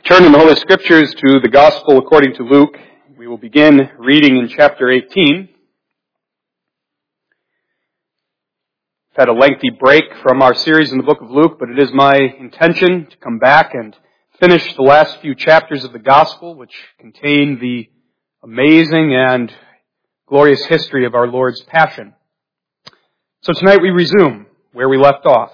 Turn in the Holy Scriptures to the Gospel according to Luke. We will begin reading in chapter 18. We've had a lengthy break from our series in the book of Luke, but it is my intention to come back and finish the last few chapters of the Gospel, which contain the amazing and glorious history of our Lord's Passion. So tonight we resume where we left off.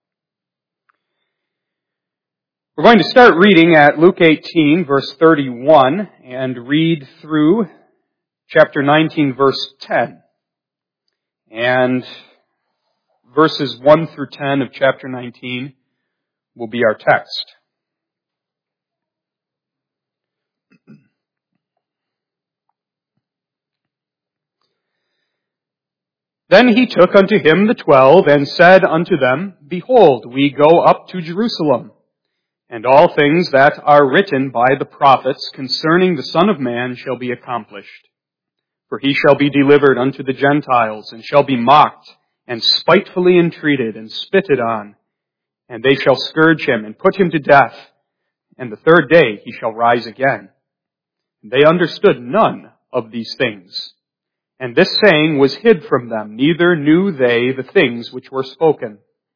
We're going to start reading at Luke 18, verse 31, and read through chapter 19, verse 10. And verses 1 through 10 of chapter 19 will be our text. Then he took unto him the 12, and said unto them, Behold, we go up to Jerusalem, and all things that are written by the prophets concerning the Son of Man shall be accomplished. For he shall be delivered unto the Gentiles, and shall be mocked, and spitefully entreated, and spitted on. And they shall scourge him, and put him to death. And the third day he shall rise again. And they understood none of these things. And this saying was hid from them, neither knew they the things which were spoken.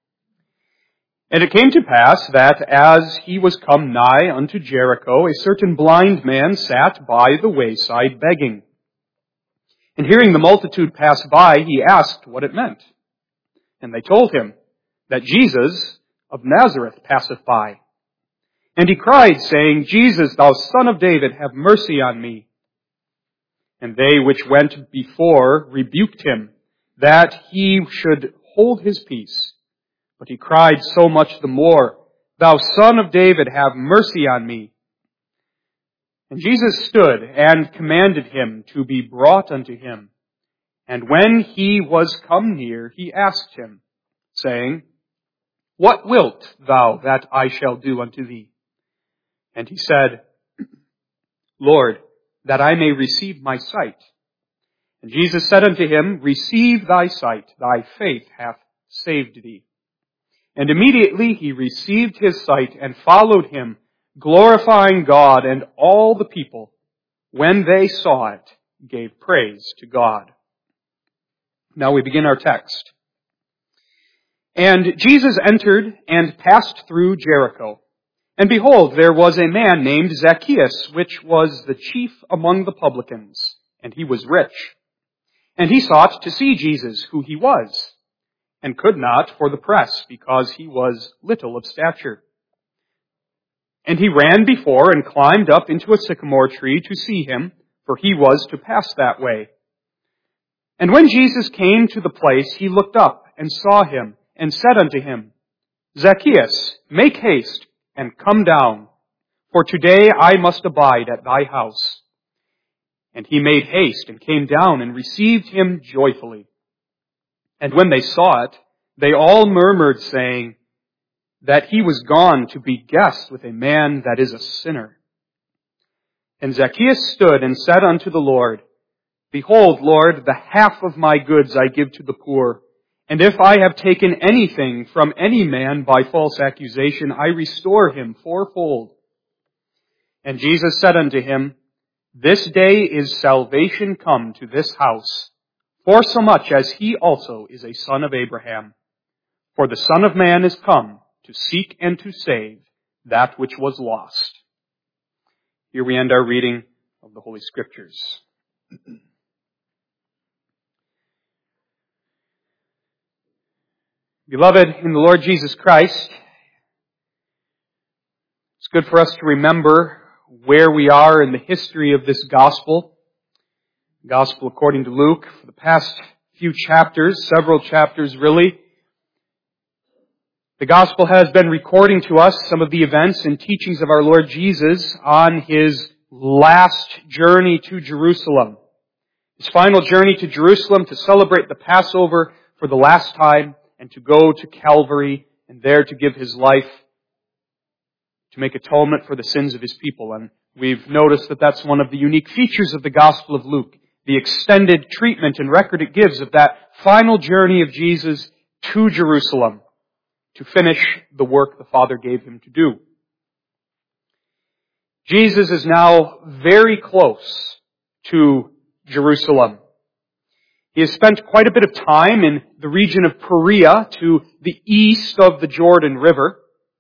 And it came to pass that as he was come nigh unto Jericho, a certain blind man sat by the wayside begging. And hearing the multitude pass by, he asked what it meant. And they told him that Jesus of Nazareth passeth by. And he cried, saying, Jesus, thou Son of David, have mercy on me. And they which went before rebuked him, that he should hold his peace. But he cried so much the more, Thou Son of David, have mercy on me. And Jesus stood and commanded him to be brought unto him. And when he was come near, he asked him, saying, What wilt thou that I shall do unto thee? And he said, Lord, that I may receive my sight. And Jesus said unto him, Receive thy sight, thy faith hath saved thee. And immediately he received his sight and followed him, glorifying God, and all the people, when they saw it, gave praise to God. Now we begin our text. And Jesus entered and passed through Jericho. And behold, there was a man named Zacchaeus, which was the chief among the publicans, and he was rich. And he sought to see Jesus, who he was, and could not for the press, because he was little of stature. And he ran before and climbed up into a sycamore tree to see him, for he was to pass that way. And when Jesus came to the place, he looked up and saw him, and said unto him, Zacchaeus, make haste, and come down, for today I must abide at thy house. And he made haste, and came down, and received him joyfully. And when they saw it, they all murmured, saying that he was gone to be guest with a man that is a sinner. And Zacchaeus stood and said unto the Lord, Behold, Lord, the half of my goods I give to the poor, and if I have taken anything from any man by false accusation, I restore him fourfold. And Jesus said unto him, This day is salvation come to this house, forsomuch as he also is a son of Abraham. For the Son of Man is come to seek and to save that which was lost. Here we end our reading of the Holy Scriptures. Beloved in the Lord Jesus Christ, it's good for us to remember where we are in the history of this gospel. Gospel according to Luke, for the past few chapters, several chapters really, the Gospel has been recording to us some of the events and teachings of our Lord Jesus on His last journey to Jerusalem. His final journey to Jerusalem to celebrate the Passover for the last time and to go to Calvary and there to give His life to make atonement for the sins of His people. And we've noticed that that's one of the unique features of the Gospel of Luke, the extended treatment and record it gives of that final journey of Jesus to Jerusalem to finish the work the Father gave Him to do. Jesus is now very close to Jerusalem. He has spent quite a bit of time in the region of Perea to the east of the Jordan River.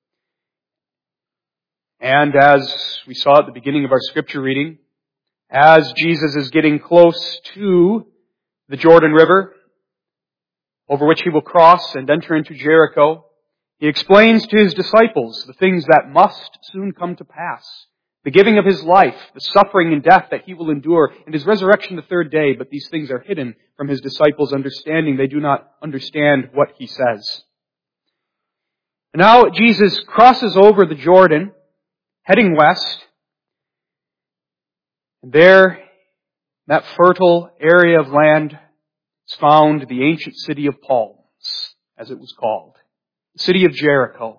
And as we saw at the beginning of our scripture reading, as Jesus is getting close to the Jordan River, over which he will cross and enter into Jericho, he explains to his disciples the things that must soon come to pass. The giving of his life, the suffering and death that he will endure, and his resurrection the third day, but these things are hidden from his disciples' understanding. They do not understand what he says. And now Jesus crosses over the Jordan, heading west, and there, in that fertile area of land, is found the ancient city of palms, as it was called, the city of Jericho.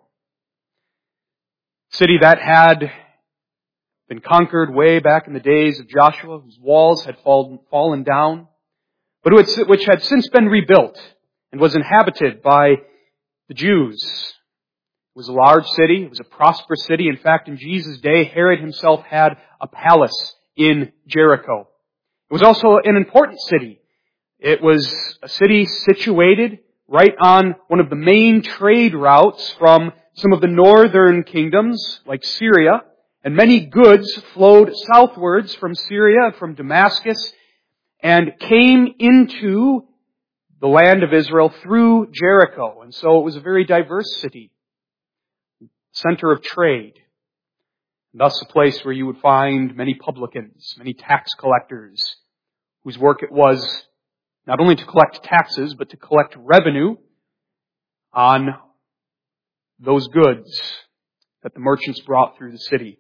A city that had been conquered way back in the days of Joshua, whose walls had fallen down, but which had since been rebuilt and was inhabited by the Jews. It was a large city. It was a prosperous city. In fact, in Jesus' day, Herod himself had a palace in Jericho. It was also an important city. It was a city situated right on one of the main trade routes from some of the northern kingdoms, like Syria, and many goods flowed southwards from Syria, from Damascus, and came into the land of Israel through Jericho. And so it was a very diverse city, center of trade, and thus a place where you would find many publicans, many tax collectors, whose work it was not only to collect taxes, but to collect revenue on those goods that the merchants brought through the city.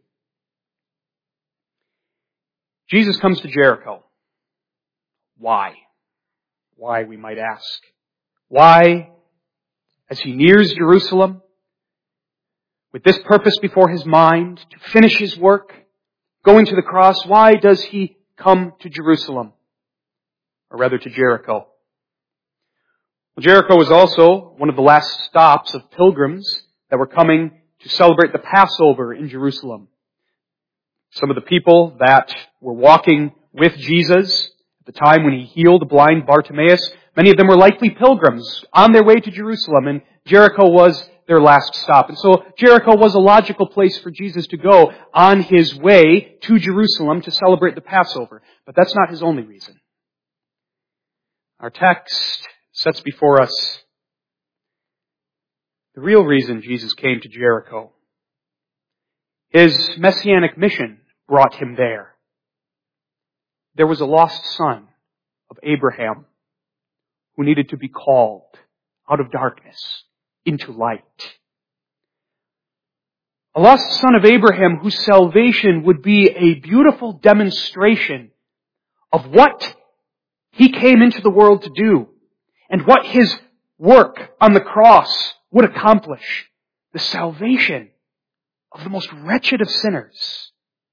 Jesus comes to Jericho. Why? Why, we might ask. Why, as he nears Jerusalem, with this purpose before his mind, to finish his work, going to the cross, why does he come to Jerusalem? Or rather to Jericho. Well, Jericho was also one of the last stops of pilgrims that were coming to celebrate the Passover in Jerusalem. Some of the people that were walking with Jesus at the time when he healed blind Bartimaeus, many of them were likely pilgrims on their way to Jerusalem, and Jericho was their last stop. And so Jericho was a logical place for Jesus to go on his way to Jerusalem to celebrate the Passover. But that's not his only reason. Our text sets before us the real reason Jesus came to Jericho. His messianic mission brought him there. There was a lost son of Abraham who needed to be called out of darkness into light. A lost son of Abraham whose salvation would be a beautiful demonstration of what he came into the world to do and what his work on the cross would accomplish. The salvation of the most wretched of sinners.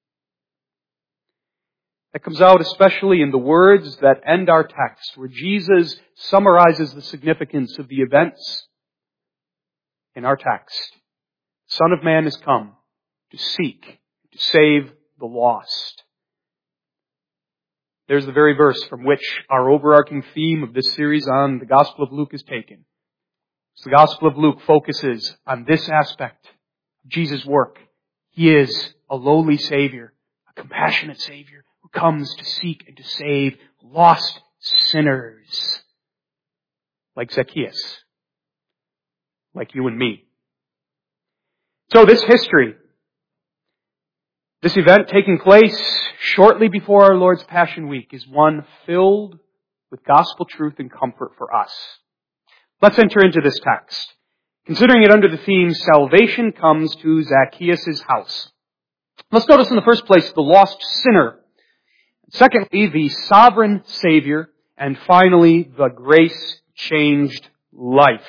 That comes out especially in the words that end our text, where Jesus summarizes the significance of the events in our text. The Son of Man has come to seek, to save the lost. There's the very verse from which our overarching theme of this series on the Gospel of Luke is taken. So the Gospel of Luke focuses on this aspect of Jesus' work. He is a lowly Savior, a compassionate Savior, who comes to seek and to save lost sinners like Zacchaeus, like you and me. So this history, this event taking place shortly before our Lord's Passion Week, is one filled with gospel truth and comfort for us. Let's enter into this text, considering it under the theme, Salvation Comes to Zacchaeus' House. Let's notice in the first place the lost sinner. Secondly, the sovereign Savior. And finally, the grace-changed life.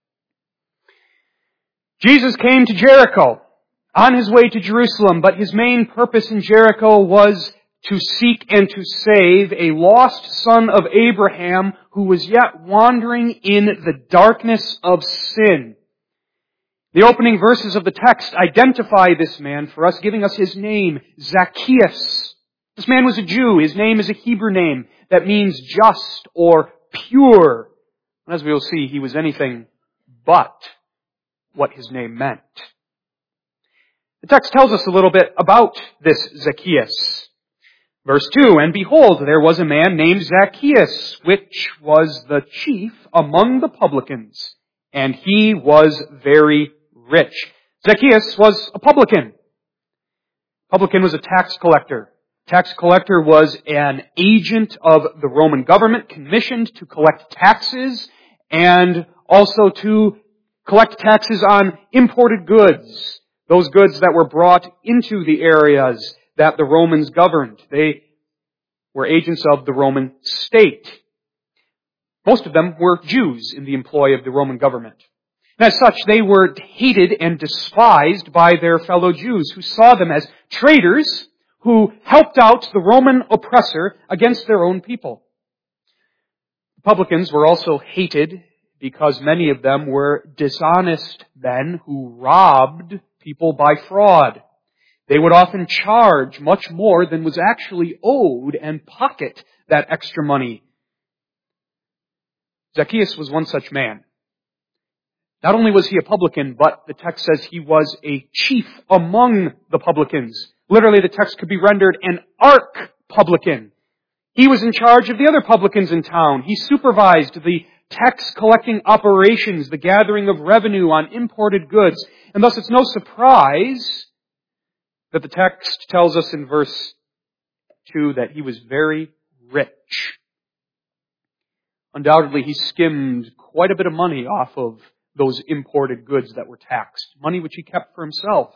Jesus came to Jericho on his way to Jerusalem, but his main purpose in Jericho was to seek and to save a lost son of Abraham who was yet wandering in the darkness of sin. The opening verses of the text identify this man for us, giving us his name, Zacchaeus. This man was a Jew. His name is a Hebrew name that means just or pure. And as we will see, he was anything but what his name meant. The text tells us a little bit about this Zacchaeus. Verse 2, and behold, there was a man named Zacchaeus, which was the chief among the publicans, and he was very rich. Zacchaeus was a publican. Publican was a tax collector. Tax collector was an agent of the Roman government commissioned to collect taxes and also to collect taxes on imported goods, those goods that were brought into the areas that the Romans governed. They were agents of the Roman state. Most of them were Jews in the employ of the Roman government. And as such, they were hated and despised by their fellow Jews, who saw them as traitors who helped out the Roman oppressor against their own people. The publicans were also hated because many of them were dishonest men who robbed people by fraud. They would often charge much more than was actually owed and pocket that extra money. Zacchaeus was one such man. Not only was he a publican, but the text says he was a chief among the publicans. Literally, the text could be rendered an arch-publican. He was in charge of the other publicans in town. He supervised the tax collecting operations, the gathering of revenue on imported goods. And thus it's no surprise that the text tells us in verse 2 that he was very rich. Undoubtedly, he skimmed quite a bit of money off of those imported goods that were taxed, money which he kept for himself.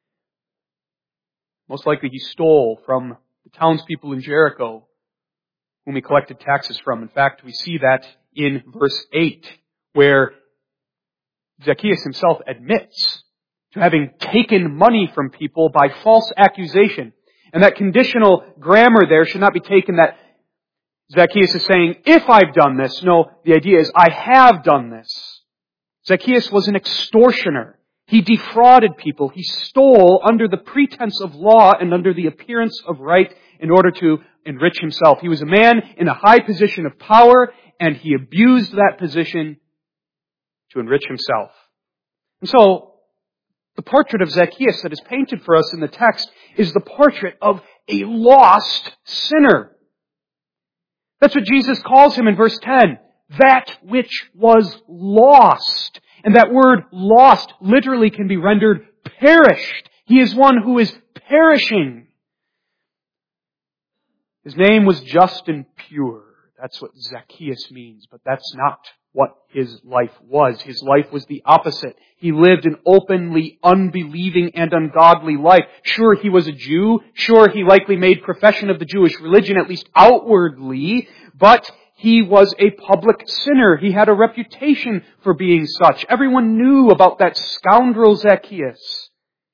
Most likely he stole from the townspeople in Jericho, whom he collected taxes from. In fact, we see that in verse 8, where Zacchaeus himself admits to having taken money from people by false accusation. And that conditional grammar there should not be taken that Zacchaeus is saying, if I've done this. No, the idea is, I have done this. Zacchaeus was an extortioner. He defrauded people. He stole under the pretense of law and under the appearance of right in order to enrich himself. He was a man in a high position of power, and he abused that position to enrich himself. And so, the portrait of Zacchaeus that is painted for us in the text is the portrait of a lost sinner. That's what Jesus calls him in verse 10. That which was lost. And that word lost literally can be rendered perished. He is one who is perishing. His name was just and pure. That's what Zacchaeus means, but that's not what his life was. His life was the opposite. He lived an openly unbelieving and ungodly life. Sure, he was a Jew. Sure, he likely made profession of the Jewish religion, at least outwardly, but he was a public sinner. He had a reputation for being such. Everyone knew about that scoundrel Zacchaeus.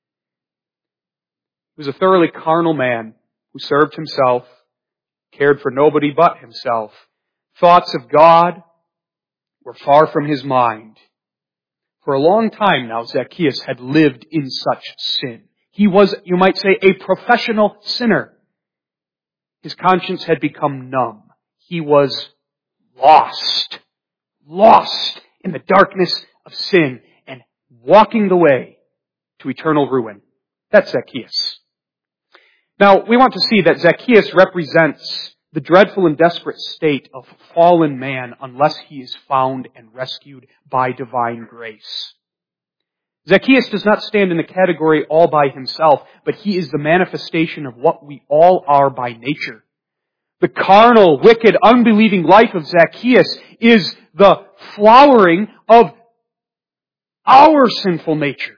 He was a thoroughly carnal man who served himself, cared for nobody but himself. Thoughts of God were far from his mind. For a long time now, Zacchaeus had lived in such sin. He was, you might say, a professional sinner. His conscience had become numb. He was lost in the darkness of sin and walking the way to eternal ruin. That's Zacchaeus. Now, we want to see that Zacchaeus represents the dreadful and desperate state of fallen man unless he is found and rescued by divine grace. Zacchaeus does not stand in the category all by himself, but he is the manifestation of what we all are by nature. The carnal, wicked, unbelieving life of Zacchaeus is the flowering of our sinful nature.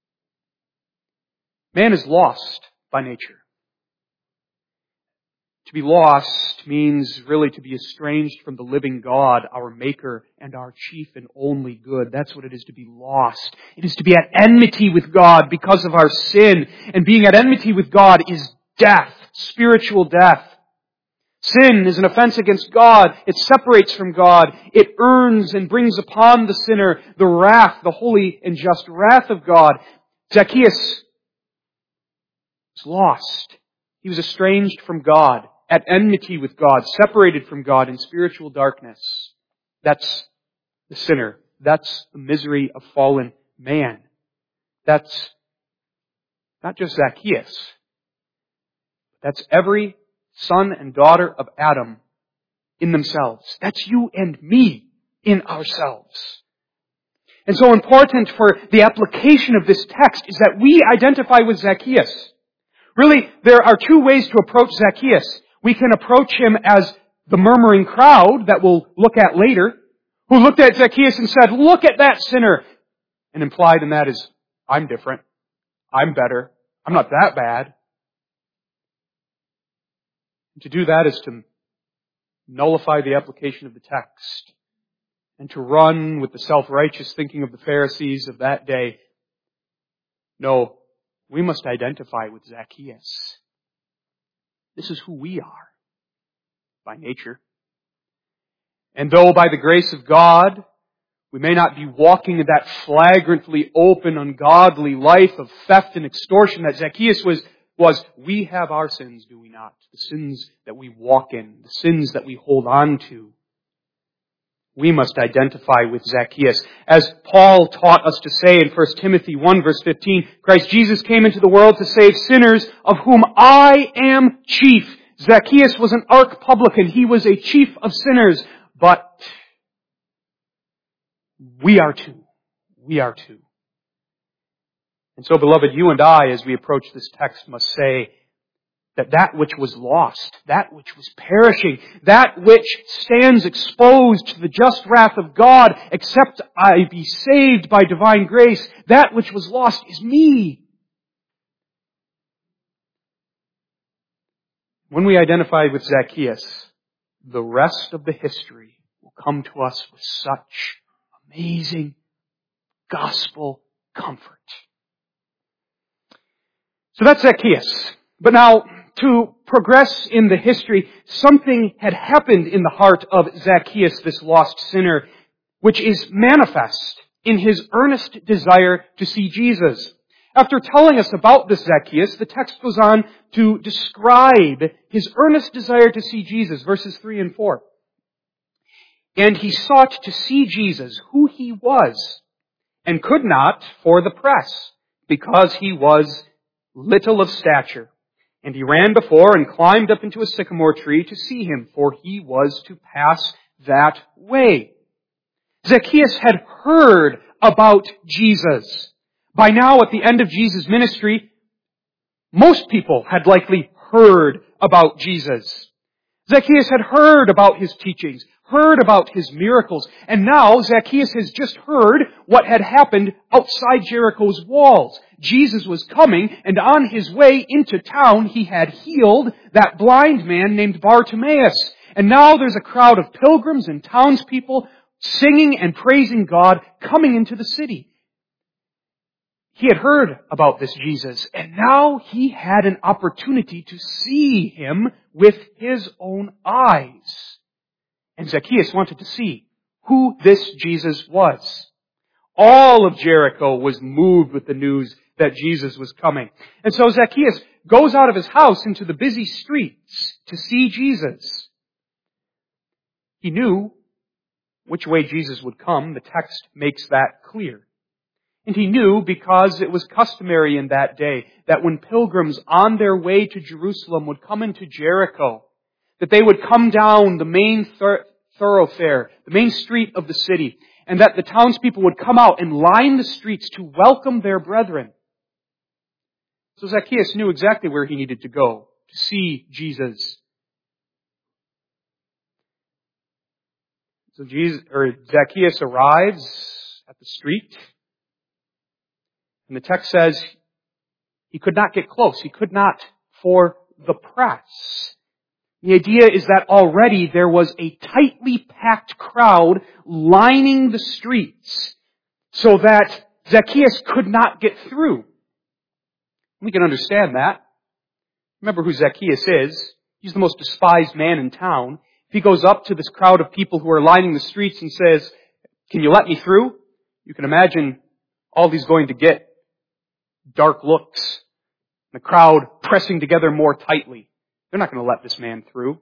Man is lost by nature. To be lost means really to be estranged from the living God, our Maker and our chief and only good. That's what it is to be lost. It is to be at enmity with God because of our sin. And being at enmity with God is death, spiritual death. Sin is an offense against God. It separates from God. It earns and brings upon the sinner the wrath, the holy and just wrath of God. Zacchaeus was lost. He was estranged from God, at enmity with God, separated from God in spiritual darkness. That's the sinner. That's the misery of fallen man. That's not just Zacchaeus. That's every son and daughter of Adam in themselves. That's you and me in ourselves. And so important for the application of this text is that we identify with Zacchaeus. Really, there are two ways to approach Zacchaeus. We can approach him as the murmuring crowd that we'll look at later, who looked at Zacchaeus and said, "Look at that sinner." And implied in that is, I'm different. I'm better. I'm not that bad. To do that is to nullify the application of the text and to run with the self-righteous thinking of the Pharisees of that day. No, we must identify with Zacchaeus. This is who we are by nature. And though by the grace of God, we may not be walking in that flagrantly open, ungodly life of theft and extortion that Zacchaeus was, we have our sins, do we not? The sins that we walk in, the sins that we hold on to. We must identify with Zacchaeus. As Paul taught us to say in 1 Timothy 1 verse 15, Christ Jesus came into the world to save sinners, of whom I am chief. Zacchaeus was an arch-publican. He was a chief of sinners. But we are too. We are too. And so, beloved, you and I, as we approach this text, must say that which was lost, that which was perishing, that which stands exposed to the just wrath of God, except I be saved by divine grace, that which was lost is me. When we identify with Zacchaeus, the rest of the history will come to us with such amazing gospel comfort. So that's Zacchaeus. But now, to progress in the history, something had happened in the heart of Zacchaeus, this lost sinner, which is manifest in his earnest desire to see Jesus. After telling us about this Zacchaeus, the text goes on to describe his earnest desire to see Jesus, verses 3 and 4. And he sought to see Jesus, who he was, and could not for the press, because he was little of stature. And he ran before and climbed up into a sycamore tree to see him, for he was to pass that way. Zacchaeus had heard about Jesus. By now, at the end of Jesus' ministry, most people had likely heard about Jesus. Zacchaeus had heard about his teachings, heard about his miracles, and now Zacchaeus has just heard what had happened outside Jericho's walls. Jesus was coming, and on his way into town, he had healed that blind man named Bartimaeus. And now there's a crowd of pilgrims and townspeople singing and praising God coming into the city. He had heard about this Jesus, and now he had an opportunity to see him with his own eyes. And Zacchaeus wanted to see who this Jesus was. All of Jericho was moved with the news that Jesus was coming. And so Zacchaeus goes out of his house into the busy streets to see Jesus. He knew which way Jesus would come. The text makes that clear. And he knew, because it was customary in that day, that when pilgrims on their way to Jerusalem would come into Jericho, that they would come down the main thoroughfare, the main street of the city, and that the townspeople would come out and line the streets to welcome their brethren. So Zacchaeus knew exactly where he needed to go to see Jesus. So Zacchaeus arrives at the street, and the text says he could not get close. He could not for the press. The idea is that already there was a tightly packed crowd lining the streets so that Zacchaeus could not get through. We can understand that. Remember who Zacchaeus is. He's the most despised man in town. If he goes up to this crowd of people who are lining the streets and says, "Can you let me through?" You can imagine all he's going to get. Dark looks. The crowd pressing together more tightly. They're not going to let this man through.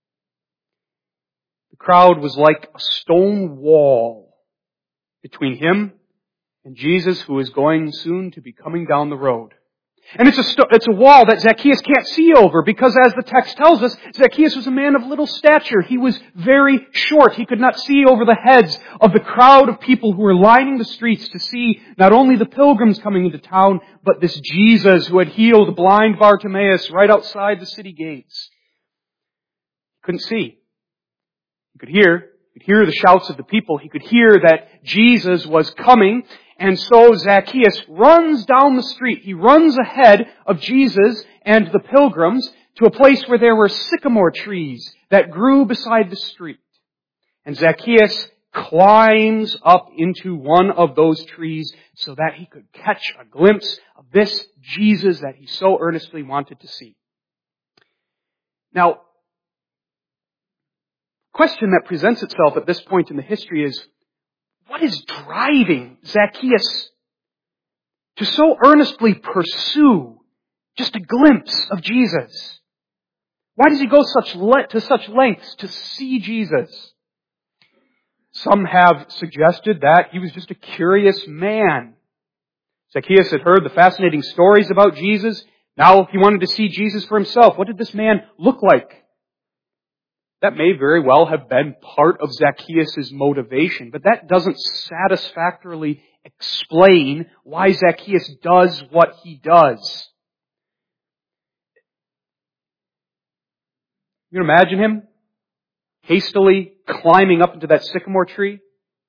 The crowd was like a stone wall between him and Jesus, who is going soon to be coming down the road. And it's a wall that Zacchaeus can't see over, because as the text tells us, Zacchaeus was a man of little stature. He was very short. He could not see over the heads of the crowd of people who were lining the streets to see not only the pilgrims coming into town, but this Jesus who had healed blind Bartimaeus right outside the city gates. He couldn't see. He could hear the shouts of the people. He could hear that Jesus was coming. And so Zacchaeus runs down the street. He runs ahead of Jesus and the pilgrims to a place where there were sycamore trees that grew beside the street. And Zacchaeus climbs up into one of those trees so that he could catch a glimpse of this Jesus that he so earnestly wanted to see. Now, the question that presents itself at this point in the history is, what is driving Zacchaeus to so earnestly pursue just a glimpse of Jesus? Why does he go to such lengths to see Jesus? Some have suggested that he was just a curious man. Zacchaeus had heard the fascinating stories about Jesus. Now he wanted to see Jesus for himself. What did this man look like? That may very well have been part of Zacchaeus' motivation, but that doesn't satisfactorily explain why Zacchaeus does what he does. You can imagine him hastily climbing up into that sycamore tree.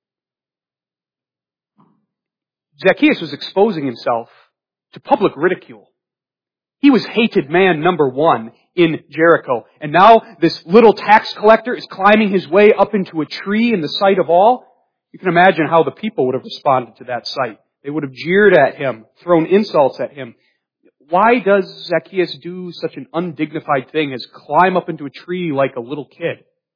Zacchaeus was exposing himself to public ridicule. He was hated man number one in Jericho. And now this little tax collector is climbing his way up into a tree in the sight of all. You can imagine how the people would have responded to that sight. They would have jeered at him, thrown insults at him. Why does Zacchaeus do such an undignified thing as climb up into a tree like a little kid?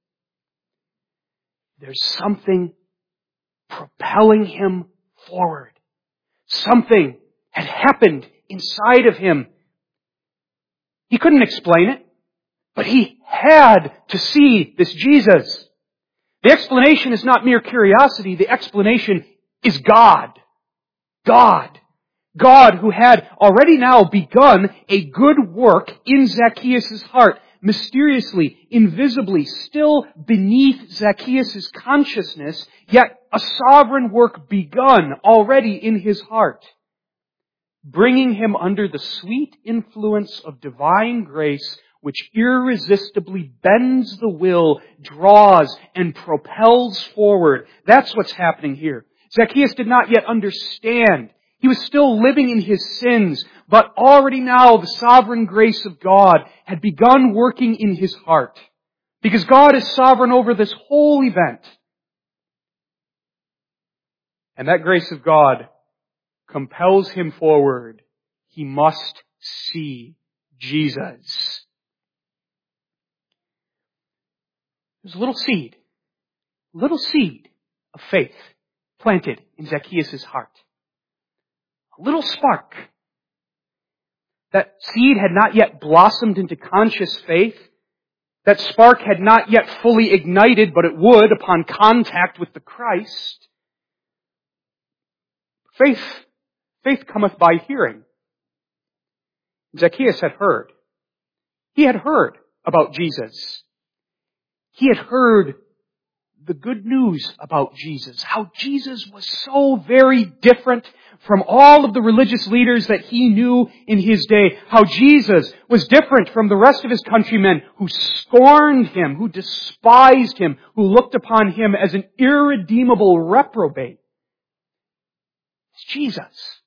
There's something propelling him forward. Something had happened inside of him. He couldn't explain it, but he had to see this Jesus. The explanation is not mere curiosity. The explanation is God. God who had already now begun a good work in Zacchaeus' heart, mysteriously, invisibly, still beneath Zacchaeus' consciousness, yet a sovereign work begun already in his heart, bringing him under the sweet influence of divine grace, which irresistibly bends the will, draws, and propels forward. That's what's happening here. Zacchaeus did not yet understand. He was still living in his sins, but already now the sovereign grace of God had begun working in his heart, because God is sovereign over this whole event. And that grace of God compels him forward. He must see Jesus. There's a little seed of faith planted in Zacchaeus' heart. A little spark. That seed had not yet blossomed into conscious faith. That spark had not yet fully ignited, but it would upon contact with the Christ. Faith cometh by hearing. Zacchaeus had heard. He had heard about Jesus. He had heard the good news about Jesus, how Jesus was so very different from all of the religious leaders that he knew in his day, how Jesus was different from the rest of his countrymen who scorned him, who despised him, who looked upon him as an irredeemable reprobate. It's Jesus.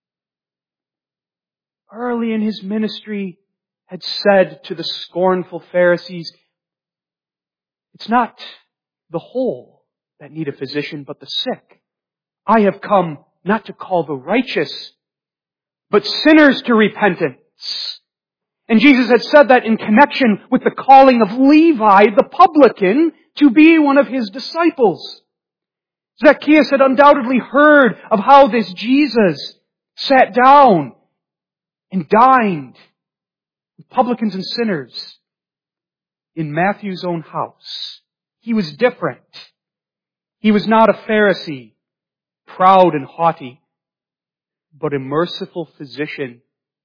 Early in his ministry had said to the scornful Pharisees, it's not the whole that need a physician, but the sick. I have come not to call the righteous, but sinners to repentance. And Jesus had said that in connection with the calling of Levi, the publican, to be one of his disciples. Zacchaeus had undoubtedly heard of how this Jesus sat down and dined with publicans and sinners in Matthew's own house. He was different. He was not a Pharisee, proud and haughty, but a merciful physician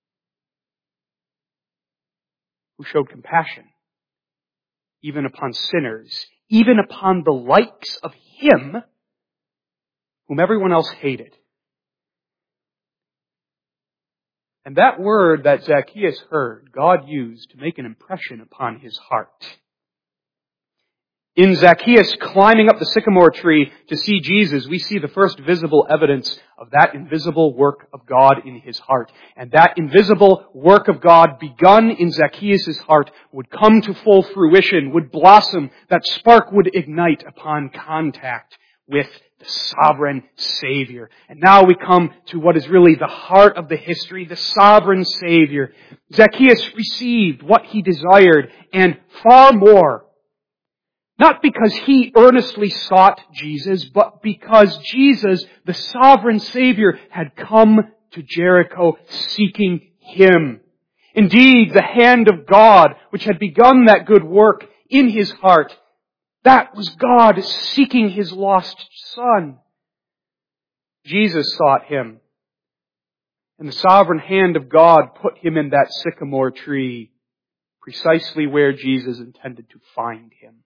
who showed compassion even upon sinners, even upon the likes of him whom everyone else hated. And that word that Zacchaeus heard, God used to make an impression upon his heart. In Zacchaeus climbing up the sycamore tree to see Jesus, we see the first visible evidence of that invisible work of God in his heart. And that invisible work of God begun in Zacchaeus' heart would come to full fruition, would blossom, that spark would ignite upon contact with the sovereign Savior. And now we come to what is really the heart of the history, the sovereign Savior. Zacchaeus received what he desired and far more. Not because he earnestly sought Jesus, but because Jesus, the sovereign Savior, had come to Jericho seeking him. Indeed, the hand of God, which had begun that good work in his heart, that was God seeking his lost son. Jesus sought him. And the sovereign hand of God put him in that sycamore tree, precisely where Jesus intended to find him.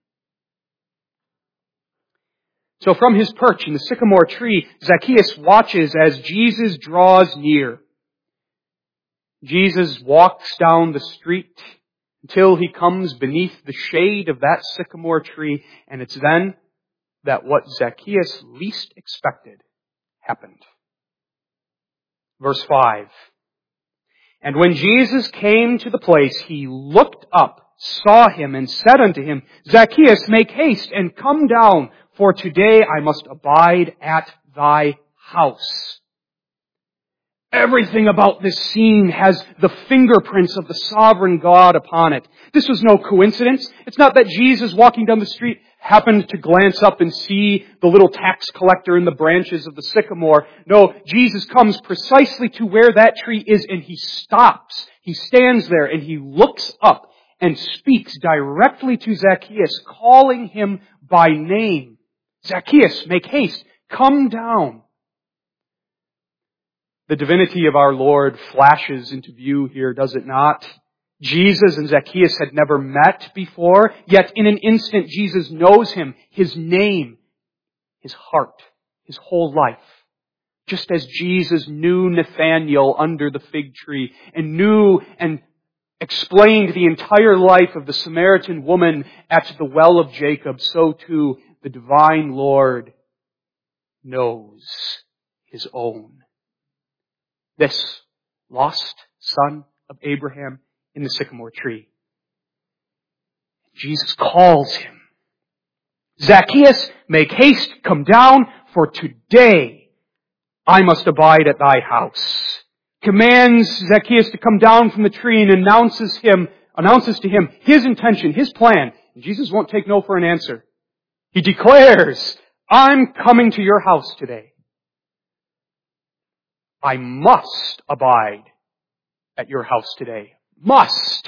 So from his perch in the sycamore tree, Zacchaeus watches as Jesus draws near. Jesus walks down the street until he comes beneath the shade of that sycamore tree, and it's then that what Zacchaeus least expected happened. Verse 5. And when Jesus came to the place, he looked up, saw him, and said unto him, Zacchaeus, make haste and come down, for today I must abide at thy house. Everything about this scene has the fingerprints of the sovereign God upon it. This was no coincidence. It's not that Jesus walking down the street happened to glance up and see the little tax collector in the branches of the sycamore. No, Jesus comes precisely to where that tree is and he stops. He stands there and he looks up and speaks directly to Zacchaeus, calling him by name. Zacchaeus, make haste, come down. The divinity of our Lord flashes into view here, does it not? Jesus and Zacchaeus had never met before, yet in an instant Jesus knows him, his name, his heart, his whole life. Just as Jesus knew Nathanael under the fig tree and knew and explained the entire life of the Samaritan woman at the well of Jacob, so too the divine Lord knows his own. This lost son of Abraham in the sycamore tree. Jesus calls him. Zacchaeus, make haste, come down, for today I must abide at thy house. Commands Zacchaeus to come down from the tree and announces to him his intention, his plan. And Jesus won't take no for an answer. He declares, I'm coming to your house today. I must abide at your house today. Must.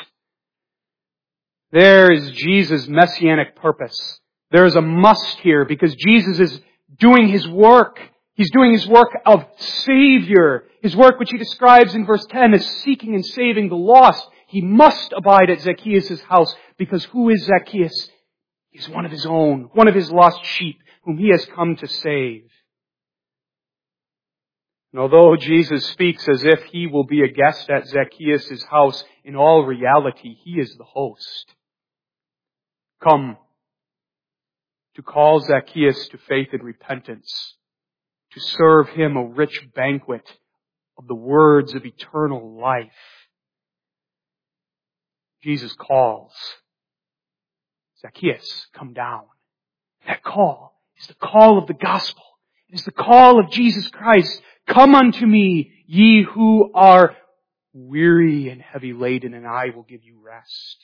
There is Jesus' messianic purpose. There is a must here because Jesus is doing his work. He's doing his work of Savior. His work which he describes in verse 10 as seeking and saving the lost. He must abide at Zacchaeus' house because who is Zacchaeus? He's one of his own, one of his lost sheep whom he has come to save. And although Jesus speaks as if he will be a guest at Zacchaeus' house, in all reality, he is the host. Come to call Zacchaeus to faith and repentance, to serve him a rich banquet of the words of eternal life. Jesus calls, Zacchaeus, come down. That call is the call of the gospel. It is the call of Jesus Christ. Come unto me, ye who are weary and heavy laden, and I will give you rest.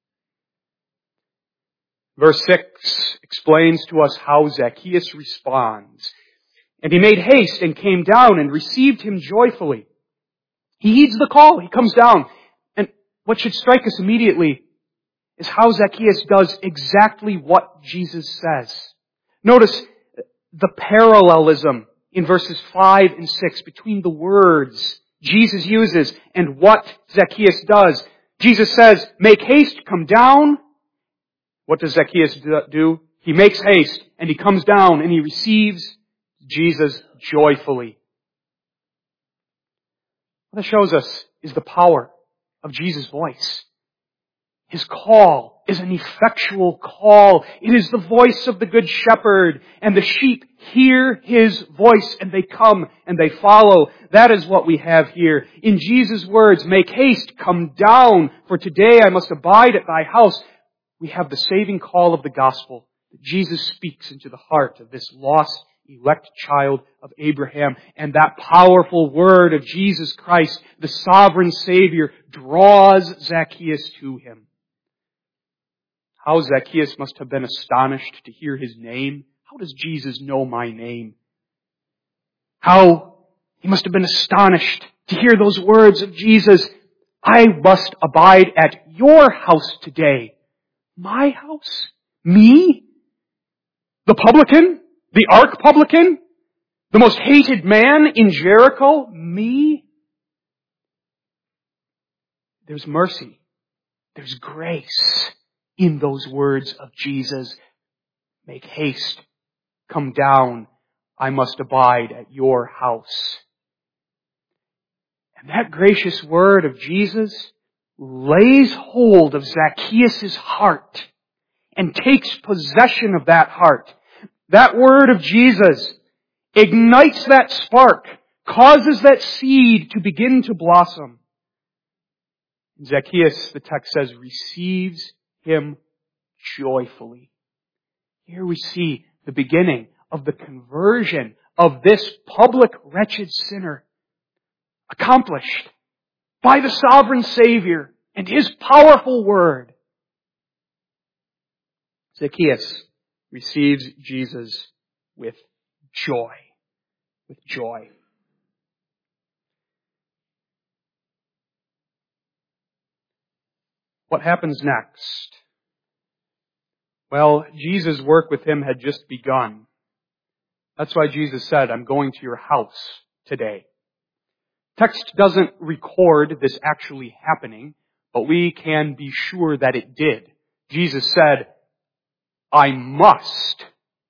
Verse 6 explains to us how Zacchaeus responds. And he made haste and came down and received him joyfully. He heeds the call. He comes down. And what should strike us immediately is how Zacchaeus does exactly what Jesus says. Notice the parallelism in verses 5 and 6 between the words Jesus uses and what Zacchaeus does. Jesus says, make haste, come down. What does Zacchaeus do? He makes haste and he comes down and he receives Jesus joyfully. What that shows us is the power of Jesus' voice. His call is an effectual call. It is the voice of the Good Shepherd, and the sheep hear His voice, and they come and they follow. That is what we have here. In Jesus' words, make haste, come down, for today I must abide at thy house. We have the saving call of the gospel that Jesus speaks into the heart of this lost, elect child of Abraham, and that powerful word of Jesus Christ, the sovereign Savior, draws Zacchaeus to Him. How Zacchaeus must have been astonished to hear his name. How does Jesus know my name? How he must have been astonished to hear those words of Jesus. I must abide at your house today. My house? Me? The publican? The arch-publican? The most hated man in Jericho? Me? There's mercy. There's grace in those words of Jesus. Make haste. Come down. I must abide at your house. And that gracious word of Jesus lays hold of Zacchaeus' heart and takes possession of that heart. That word of Jesus ignites that spark, causes that seed to begin to blossom. Zacchaeus, the text says, receives Him joyfully. Here we see the beginning of the conversion of this public wretched sinner, accomplished by the sovereign Savior and His powerful word. Zacchaeus receives Jesus with joy. With joy. What happens next? Well, Jesus' work with him had just begun. That's why Jesus said, I'm going to your house today. Text doesn't record this actually happening, but we can be sure that it did. Jesus said, I must.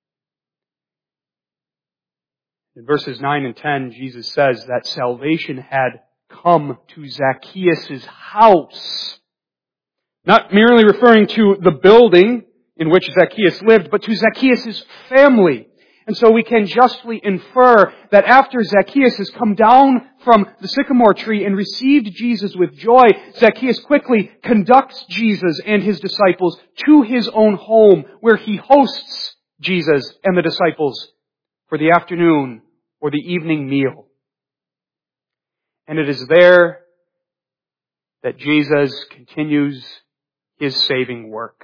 In verses 9 and 10, Jesus says that salvation had come to Zacchaeus' house. Not merely referring to the building in which Zacchaeus lived, but to Zacchaeus' family. And so we can justly infer that after Zacchaeus has come down from the sycamore tree and received Jesus with joy, Zacchaeus quickly conducts Jesus and His disciples to his own home, where he hosts Jesus and the disciples for the afternoon or the evening meal. And it is there that Jesus continues His saving work.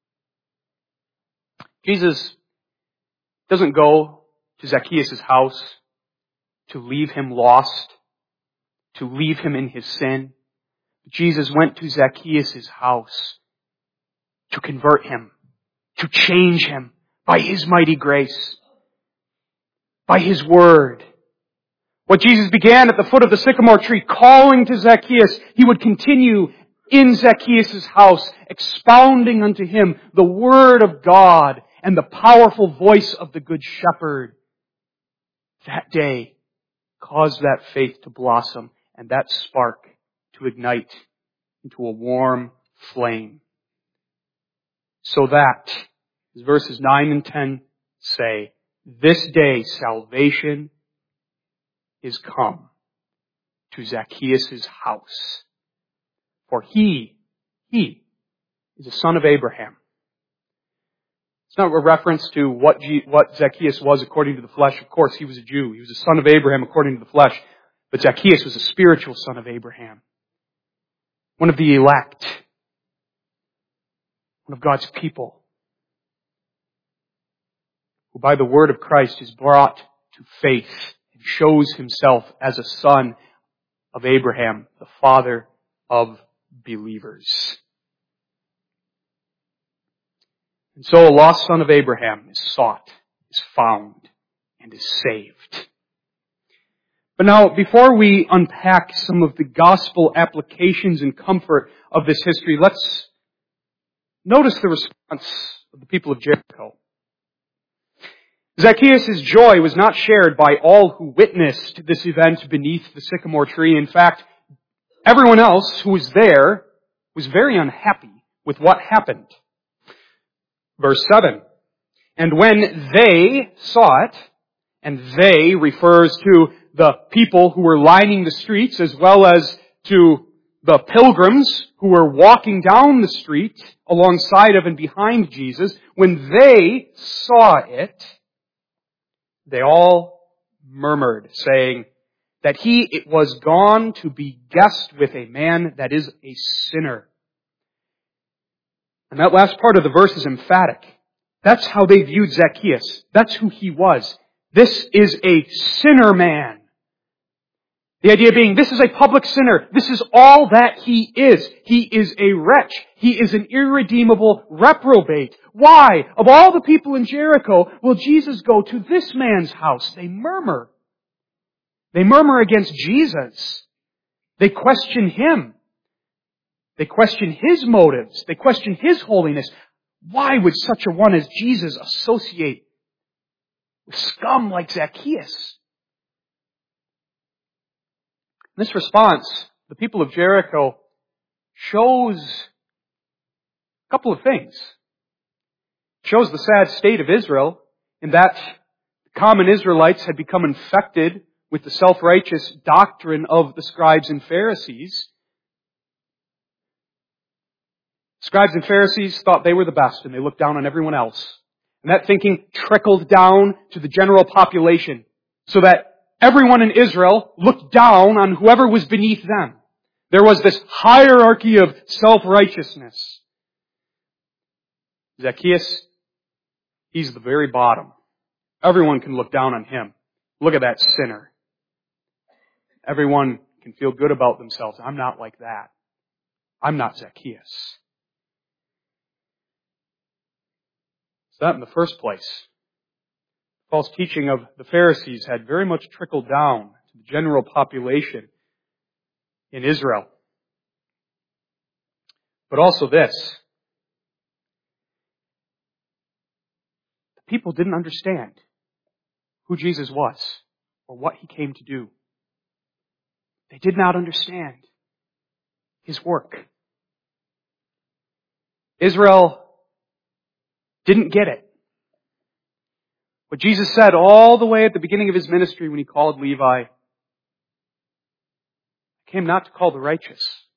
Jesus doesn't go to Zacchaeus' house to leave him lost, to leave him in his sin. Jesus went to Zacchaeus' house to convert him, to change him by His mighty grace, by His word. What Jesus began at the foot of the sycamore tree, calling to Zacchaeus, He would continue in Zacchaeus' house, expounding unto him the word of God and the powerful voice of the Good Shepherd. That day caused that faith to blossom and that spark to ignite into a warm flame. So that, as verses 9 and 10 say, this day salvation is come to Zacchaeus' house. For he is a son of Abraham. It's not a reference to what Zacchaeus was according to the flesh. Of course, he was a Jew. He was a son of Abraham according to the flesh. But Zacchaeus was a spiritual son of Abraham. one of the elect, one of God's people, who by the word of Christ is brought to faith and shows himself as a son of Abraham, the father of believers. And so a lost son of Abraham is sought, is found, and is saved. But now, before we unpack some of the gospel applications and comfort of this history, let's notice the response of the people of Jericho. Zacchaeus' joy was not shared by all who witnessed this event beneath the sycamore tree. In fact, everyone else who was there was very unhappy with what happened. Verse 7, and when they saw it, and they refers to the people who were lining the streets as well as to the pilgrims who were walking down the street alongside of and behind Jesus, when they saw it, they all murmured, saying that it was gone to be guest with a man that is a sinner. And that last part of the verse is emphatic. That's how they viewed Zacchaeus. That's who he was. This is a sinner man. The idea being, this is a public sinner. This is all that he is. He is a wretch. He is an irredeemable reprobate. Why? Of all the people in Jericho, will Jesus go to this man's house? They murmur. They murmur against Jesus. They question him. They question his motives. They question his holiness. Why would such a one as Jesus associate with scum like Zacchaeus? This response, the people of Jericho, shows a couple of things. It shows the sad state of Israel in that the common Israelites had become infected with the self-righteous doctrine of the scribes and Pharisees. Scribes and Pharisees thought they were the best and they looked down on everyone else. And that thinking trickled down to the general population so that everyone in Israel looked down on whoever was beneath them. There was this hierarchy of self-righteousness. Zacchaeus, he's the very bottom. Everyone can look down on him. Look at that sinner. Everyone can feel good about themselves. I'm not like that. I'm not Zacchaeus. So that in the first place. False teaching of the Pharisees had very much trickled down to the general population in Israel. But also this. The people didn't understand who Jesus was or what he came to do. They did not understand his work. Israel didn't get it. What Jesus said all the way at the beginning of his ministry when he called Levi, I came not to call the righteous.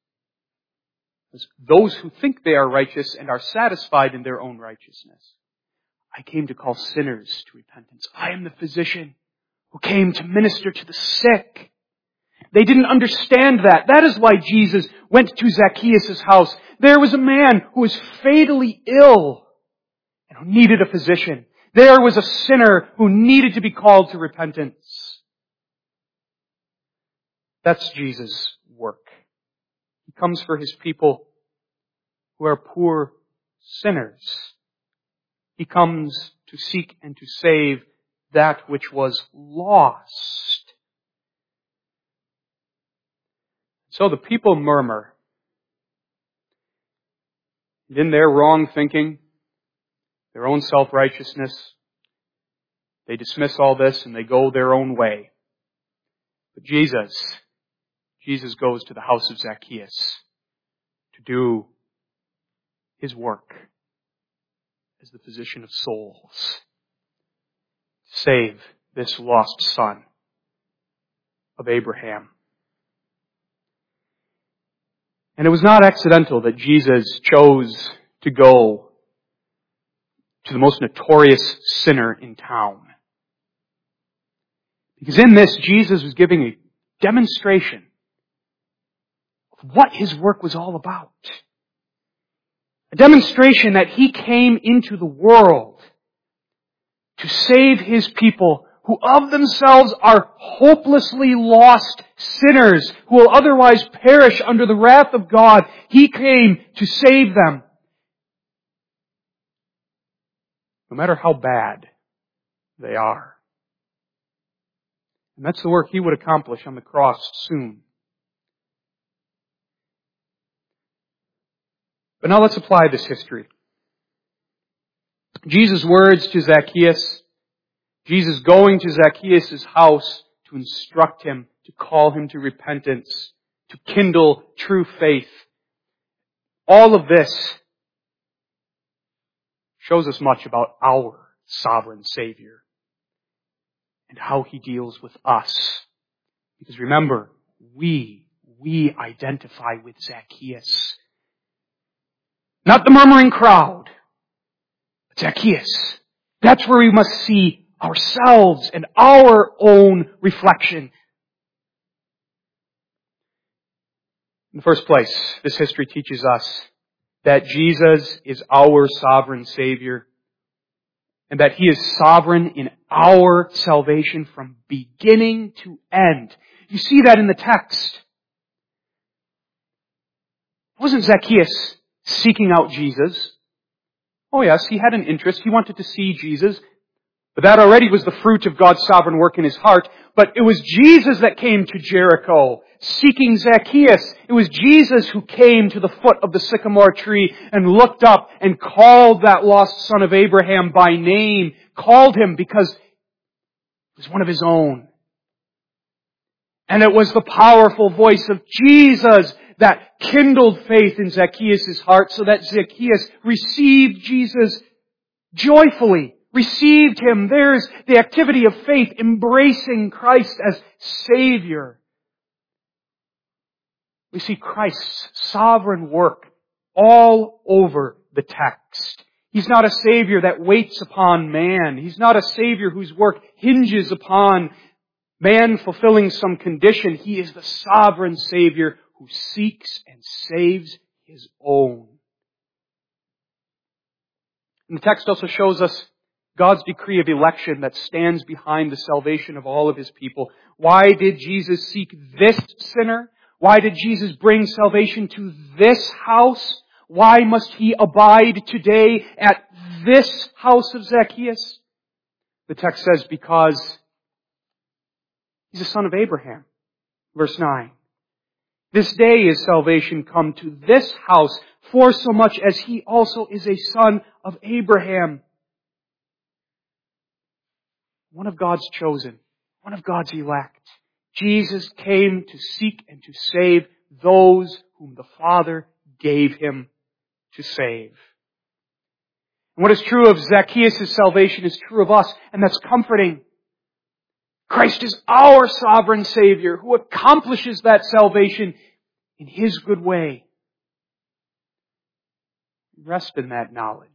Those who think they are righteous and are satisfied in their own righteousness. I came to call sinners to repentance. I am the physician who came to minister to the sick. They didn't understand that. That is why Jesus went to Zacchaeus' house. There was a man who was fatally ill and who needed a physician. There was a sinner who needed to be called to repentance. That's Jesus' work. He comes for his people who are poor sinners. He comes to seek and to save that which was lost. So the people murmur. And in their wrong thinking, their own self-righteousness, they dismiss all this and they go their own way. But Jesus goes to the house of Zacchaeus to do his work as the physician of souls, to save this lost son of Abraham. And it was not accidental that Jesus chose to go to the most notorious sinner in town. Because in this, Jesus was giving a demonstration of what His work was all about. A demonstration that He came into the world to save His people who of themselves are hopelessly lost sinners who will otherwise perish under the wrath of God. He came to save them. No matter how bad they are. And that's the work He would accomplish on the cross soon. But now let's apply this history. Jesus' words to Zacchaeus, Jesus going to Zacchaeus' house to instruct him, to call him to repentance, to kindle true faith. All of this shows us much about our sovereign Savior and how He deals with us. Because remember, we identify with Zacchaeus. Not the murmuring crowd, but Zacchaeus. That's where we must see ourselves and our own reflection. In the first place, this history teaches us that Jesus is our sovereign Savior and that He is sovereign in our salvation from beginning to end. You see that in the text. Wasn't Zacchaeus seeking out Jesus? Oh yes, he had an interest. He wanted to see Jesus. But that already was the fruit of God's sovereign work in his heart. But it was Jesus that came to Jericho, seeking Zacchaeus. It was Jesus who came to the foot of the sycamore tree and looked up and called that lost son of Abraham by name. Called him because he was one of his own. And it was the powerful voice of Jesus that kindled faith in Zacchaeus' heart so that Zacchaeus received Jesus joyfully. Received Him. There's the activity of faith, embracing Christ as Savior. We see Christ's sovereign work all over the text. He's not a Savior that waits upon man. He's not a Savior whose work hinges upon man fulfilling some condition. He is the sovereign Savior who seeks and saves His own. And the text also shows us God's decree of election that stands behind the salvation of all of His people. Why did Jesus seek this sinner? Why did Jesus bring salvation to this house? Why must He abide today at this house of Zacchaeus? The text says because He's a son of Abraham. Verse 9. This day is salvation come to this house, for so much as he also is a son of Abraham. One of God's chosen, one of God's elect. Jesus came to seek and to save those whom the Father gave Him to save. And what is true of Zacchaeus' salvation is true of us, and that's comforting. Christ is our sovereign Savior who accomplishes that salvation in His good way. Rest in that knowledge.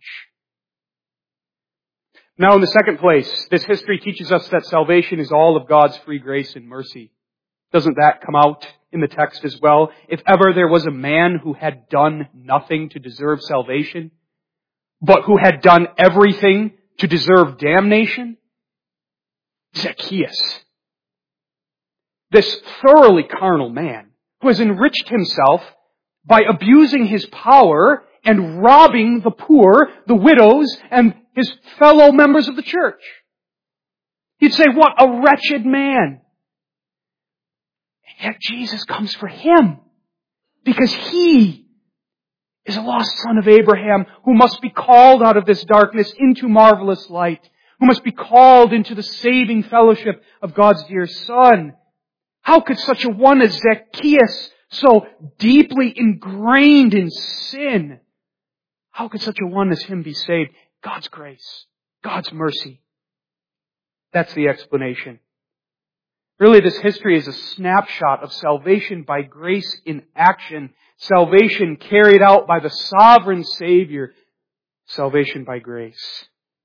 Now, in the second place, this history teaches us that salvation is all of God's free grace and mercy. Doesn't that come out in the text as well? If ever there was a man who had done nothing to deserve salvation, but who had done everything to deserve damnation, Zacchaeus. This thoroughly carnal man who has enriched himself by abusing his power and robbing the poor, the widows, and his fellow members of the church. You'd say, what a wretched man. And yet Jesus comes for him because he is a lost son of Abraham who must be called out of this darkness into marvelous light, who must be called into the saving fellowship of God's dear Son. How could such a one as Zacchaeus, so deeply ingrained in sin, how could such a one as him be saved? God's grace, God's mercy. That's the explanation. Really, this history is a snapshot of salvation by grace in action. Salvation carried out by the sovereign Savior. Salvation by grace.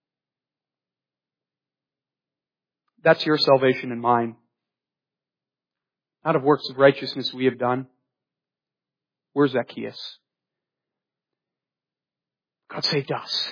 That's your salvation and mine. Not of works of righteousness we have done, We're Zacchaeus. God saved us.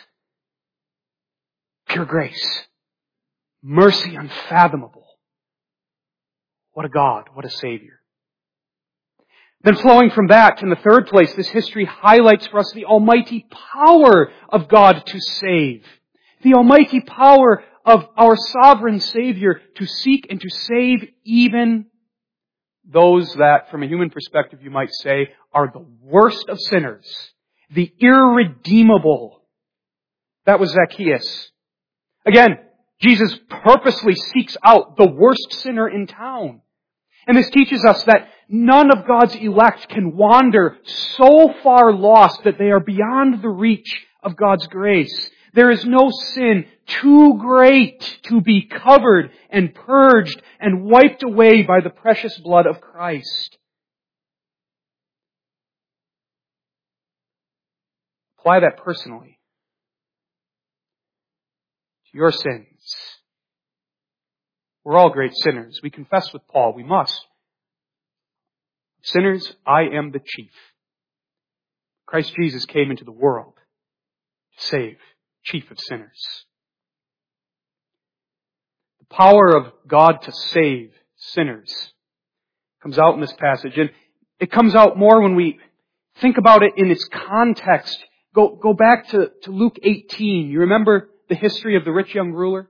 Pure grace. Mercy unfathomable. What a God. What a Savior. Then flowing from that, in the third place, this history highlights for us the almighty power of God to save. The almighty power of our sovereign Savior to seek and to save even those that, from a human perspective, you might say, are the worst of sinners. The irredeemable. That was Zacchaeus. Again, Jesus purposely seeks out the worst sinner in town. And this teaches us that none of God's elect can wander so far lost that they are beyond the reach of God's grace. There is no sin too great to be covered and purged and wiped away by the precious blood of Christ. Apply that personally to your sins. We're all great sinners. We confess with Paul. We must. Sinners, I am the chief. Christ Jesus came into the world to save, chief of sinners. The power of God to save sinners comes out in this passage. And it comes out more when we think about it in its context. Go back to Luke 18. You remember the history of the rich young ruler?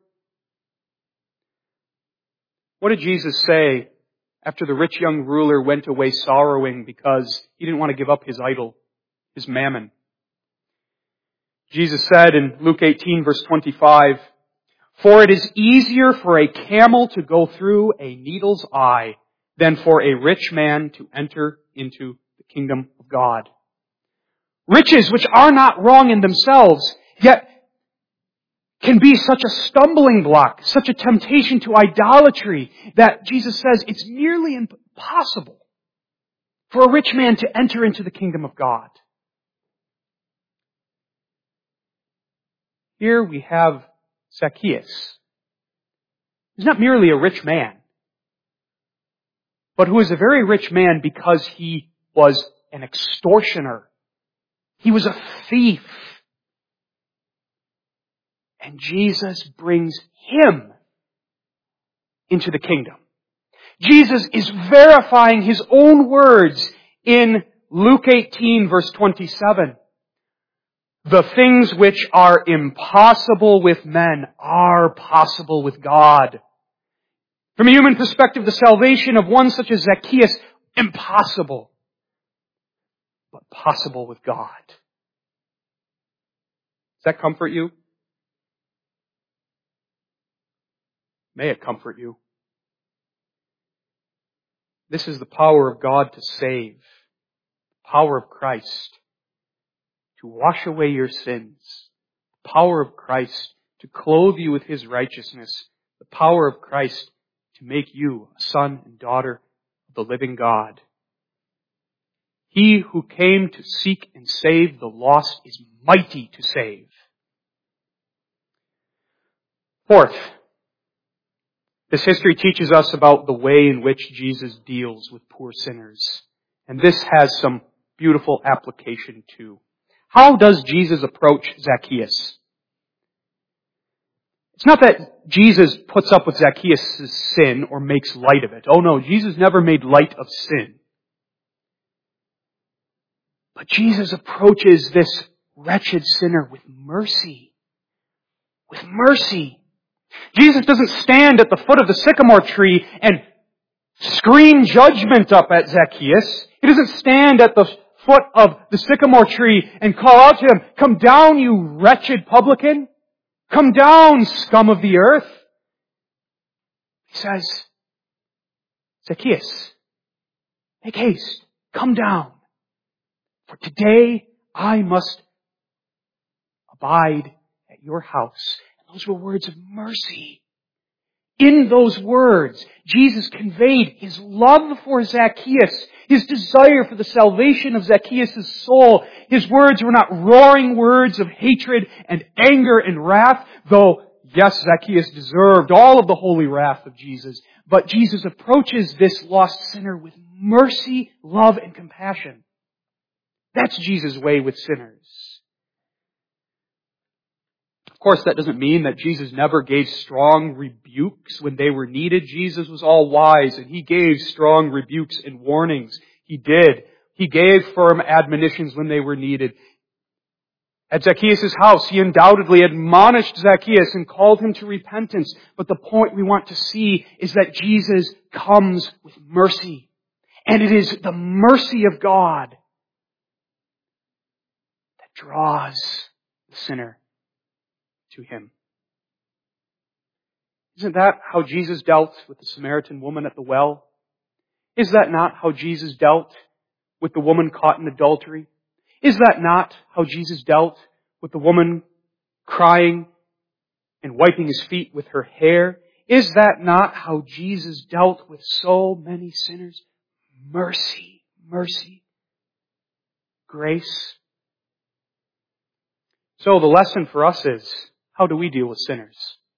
What did Jesus say after the rich young ruler went away sorrowing because he didn't want to give up his idol, his mammon? Jesus said in Luke 18 verse 25, "For it is easier for a camel to go through a needle's eye than for a rich man to enter into the kingdom of God." Riches which are not wrong in themselves, yet can be such a stumbling block, such a temptation to idolatry, that Jesus says it's nearly impossible for a rich man to enter into the kingdom of God. Here we have Zacchaeus. He's not merely a rich man, but who is a very rich man because he was an extortioner. He was a thief. And Jesus brings him into the kingdom. Jesus is verifying His own words in Luke 18 verse 27. The things which are impossible with men are possible with God. From a human perspective, the salvation of one such as Zacchaeus, impossible, but possible with God. Does that comfort you? May it comfort you. This is the power of God to save. The power of Christ to wash away your sins. The power of Christ to clothe you with His righteousness. The power of Christ to make you a son and daughter of the living God. He who came to seek and save the lost is mighty to save. Fourth, this history teaches us about the way in which Jesus deals with poor sinners. And this has some beautiful application too. How does Jesus approach Zacchaeus? It's not that Jesus puts up with Zacchaeus' sin or makes light of it. Oh no, Jesus never made light of sin. But Jesus approaches this wretched sinner with mercy. With mercy. Jesus doesn't stand at the foot of the sycamore tree and scream judgment up at Zacchaeus. He doesn't stand at the foot of the sycamore tree and call out to him, "Come down, you wretched publican. Come down, scum of the earth." He says, "Zacchaeus, make haste. Come down. For today I must abide at your house." Those were words of mercy. In those words, Jesus conveyed His love for Zacchaeus, His desire for the salvation of Zacchaeus' soul. His words were not roaring words of hatred and anger and wrath, though, yes, Zacchaeus deserved all of the holy wrath of Jesus. But Jesus approaches this lost sinner with mercy, love, and compassion. That's Jesus' way with sinners. Of course, that doesn't mean that Jesus never gave strong rebukes when they were needed. Jesus was all wise, and He gave strong rebukes and warnings. He did. He gave firm admonitions when they were needed. At Zacchaeus' house, He undoubtedly admonished Zacchaeus and called him to repentance. But the point we want to see is that Jesus comes with mercy. And it is the mercy of God that draws the sinner to Him. Isn't that how Jesus dealt with the Samaritan woman at the well? Is that not how Jesus dealt with the woman caught in adultery? Is that not how Jesus dealt with the woman crying and wiping His feet with her hair? Is that not how Jesus dealt with so many sinners? Mercy, mercy, grace. So the lesson for us is, how do we deal with sinners?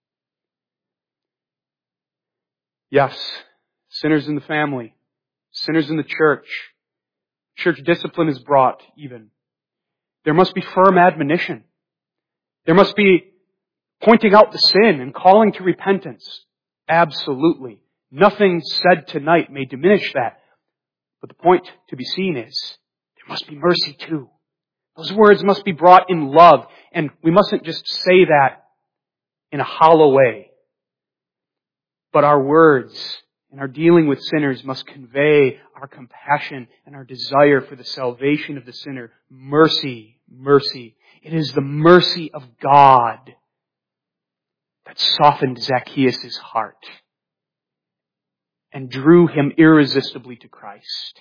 Yes, sinners in the family, sinners in the church. Church discipline is brought even. There must be firm admonition. There must be pointing out the sin and calling to repentance. Absolutely. Nothing said tonight may diminish that. But the point to be seen is, there must be mercy too. Those words must be brought in love, and we mustn't just say that in a hollow way. But our words and our dealing with sinners must convey our compassion and our desire for the salvation of the sinner. Mercy, mercy. It is the mercy of God that softened Zacchaeus' heart and drew him irresistibly to Christ.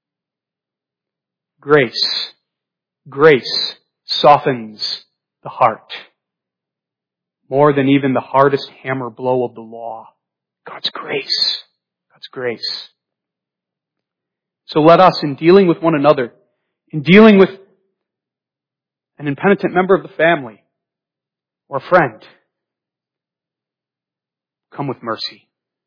Grace. Grace softens the heart more than even the hardest hammer blow of the law. God's grace. God's grace. So let us, in dealing with one another, in dealing with an impenitent member of the family or a friend, come with mercy.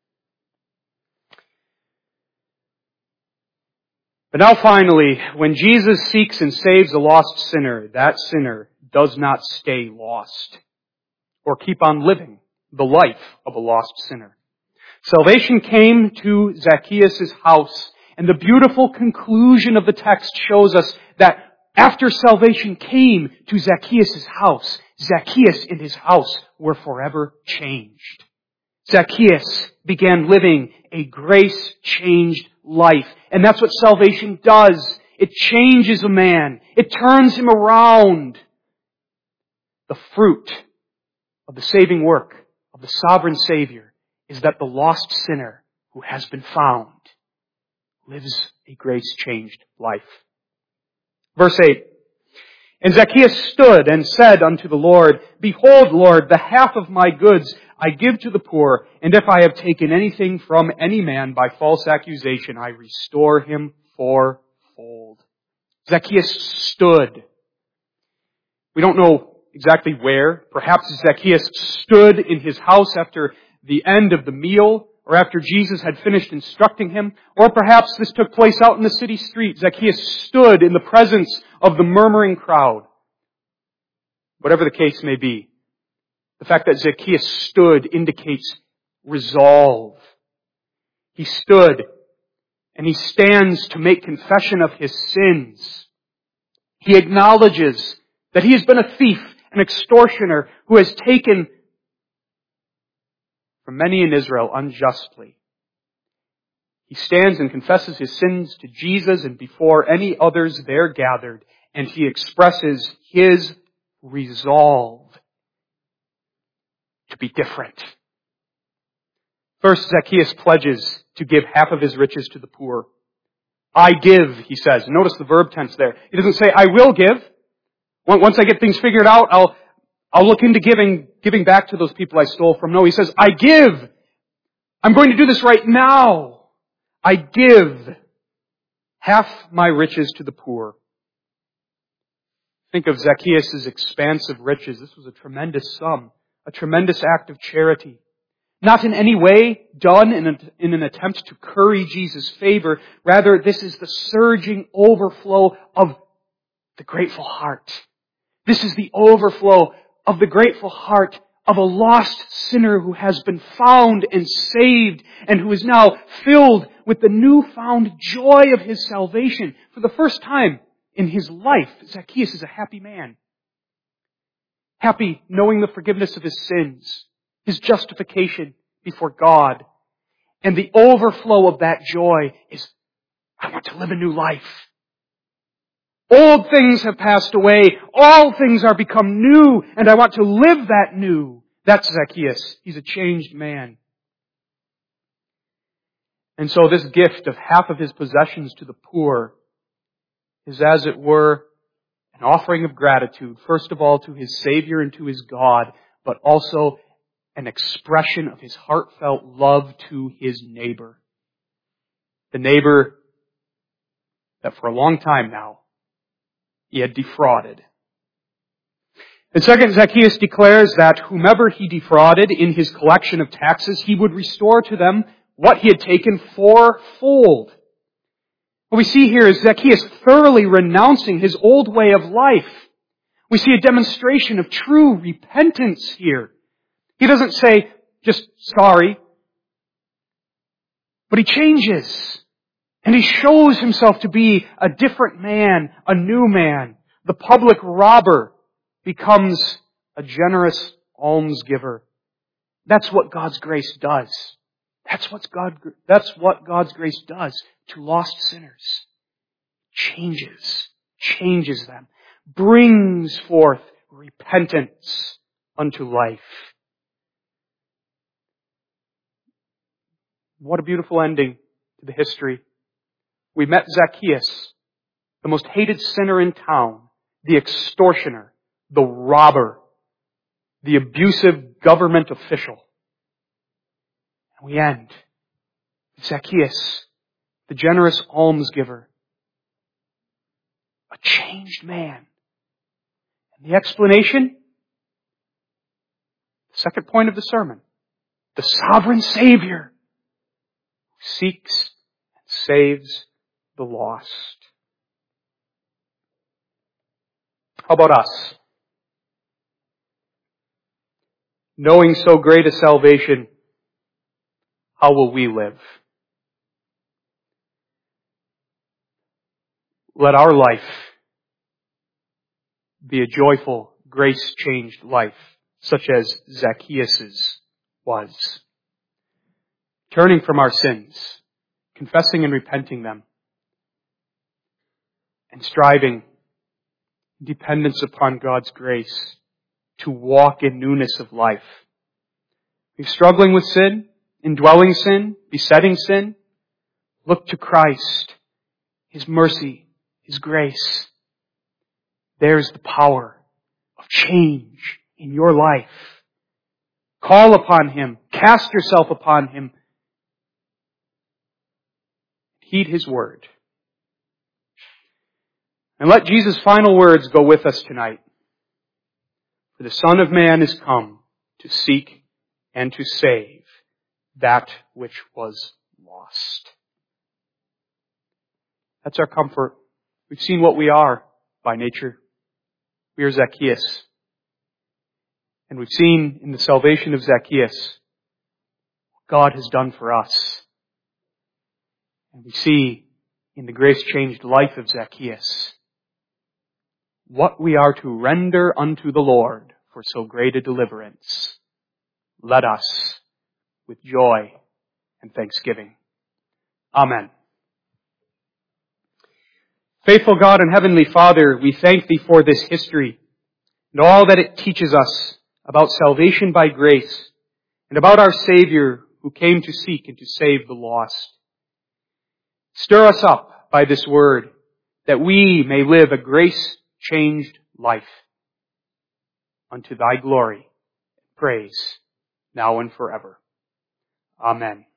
But now finally, when Jesus seeks and saves a lost sinner, that sinner does not stay lost or keep on living the life of a lost sinner. Salvation came to Zacchaeus' house, and the beautiful conclusion of the text shows us that after salvation came to Zacchaeus' house, Zacchaeus and his house were forever changed. Zacchaeus began living a grace-changed life. And that's what salvation does. It changes a man. It turns him around. The fruit of the saving work of the sovereign Savior is that the lost sinner who has been found lives a grace-changed life. Verse 8. And Zacchaeus stood and said unto the Lord, Behold, Lord, the half of my goods I give to the poor, and if I have taken anything from any man by false accusation, I restore him fourfold. Zacchaeus stood. We don't know exactly where. Perhaps Zacchaeus stood in his house after the end of the meal, or after Jesus had finished instructing him, or perhaps this took place out in the city street. Zacchaeus stood in the presence of the murmuring crowd. Whatever the case may be, the fact that Zacchaeus stood indicates resolve. He stood and he stands to make confession of his sins. He acknowledges that he has been a thief, an extortioner who has taken from many in Israel unjustly. He stands and confesses his sins to Jesus and before any others there gathered, and he expresses his resolve to be different. First, Zacchaeus pledges to give half of his riches to the poor. I give, he says. Notice the verb tense there. He doesn't say, I will give. Once I get things figured out, I'll look into giving back to those people I stole from. No, he says, I give. I'm going to do this right now. I give half my riches to the poor. Think of Zacchaeus' expansive riches. This was a tremendous sum, a tremendous act of charity. Not in any way done in an attempt to curry Jesus' favor. Rather, this is the surging overflow of the grateful heart. This is the overflow of the grateful heart of a lost sinner who has been found and saved and who is now filled with the newfound joy of his salvation. For the first time in his life, Zacchaeus is a happy man. Happy knowing the forgiveness of his sins, his justification before God. And the overflow of that joy is, I want to live a new life. Old things have passed away. All things are become new, and I want to live that new. That's Zacchaeus. He's a changed man. And so this gift of half of his possessions to the poor is, as it were, an offering of gratitude, first of all to his Savior and to his God, but also an expression of his heartfelt love to his neighbor. The neighbor that for a long time now he had defrauded. And second, Zacchaeus declares that whomever he defrauded in his collection of taxes, he would restore to them what he had taken fourfold. What we see here is Zacchaeus thoroughly renouncing his old way of life. We see a demonstration of true repentance here. He doesn't say, just sorry, but he changes. And he shows himself to be a different man, a new man. The public robber becomes a generous almsgiver. That's what God's grace does. That's what God's grace does to lost sinners. Changes them, brings forth repentance unto life. What a beautiful ending to the history. We met Zacchaeus, the most hated sinner in town, the extortioner, the robber, the abusive government official. And we end with Zacchaeus, the generous almsgiver, a changed man. And the explanation? The second point of the sermon. The sovereign Savior who seeks and saves the lost. How about us? Knowing so great a salvation, how will we live? Let our life be a joyful, grace-changed life, such as Zacchaeus's was. Turning from our sins, confessing and repenting them, and striving, dependence upon God's grace, to walk in newness of life. If you're struggling with sin, indwelling sin, besetting sin, look to Christ, His mercy, His grace. There's the power of change in your life. Call upon Him. Cast yourself upon Him. Heed His word. And let Jesus' final words go with us tonight. For the Son of Man is come to seek and to save that which was lost. That's our comfort. We've seen what we are by nature. We are Zacchaeus. And we've seen in the salvation of Zacchaeus what God has done for us. And we see in the grace-changed life of Zacchaeus what we are to render unto the Lord for so great a deliverance. Let us, with joy and thanksgiving. Amen. Faithful God and Heavenly Father, we thank Thee for this history and all that it teaches us about salvation by grace and about our Savior who came to seek and to save the lost. Stir us up by this word that we may live a grace-changed life unto Thy glory and praise now and forever. Amen.